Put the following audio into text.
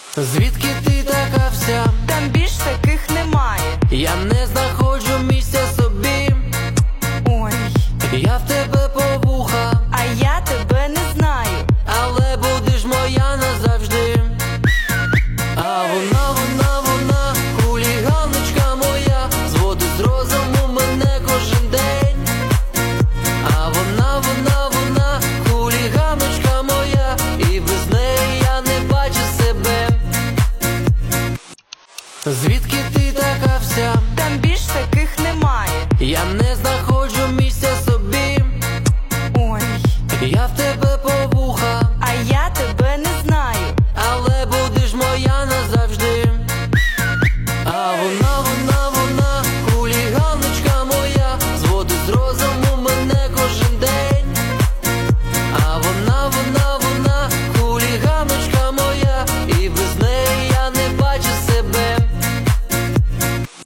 Звідки ти така вся? Там більш таких немає. Я не знаходжу місця собі. Ой, Я в тебе по вуха, а я тебе не знаю. але будеш моя назавжди. А вона, хуліганочка моя, зводить з розуму мене кожен день. А вона, хуліганочка моя, і без неї я не бачу себе. Звідки ти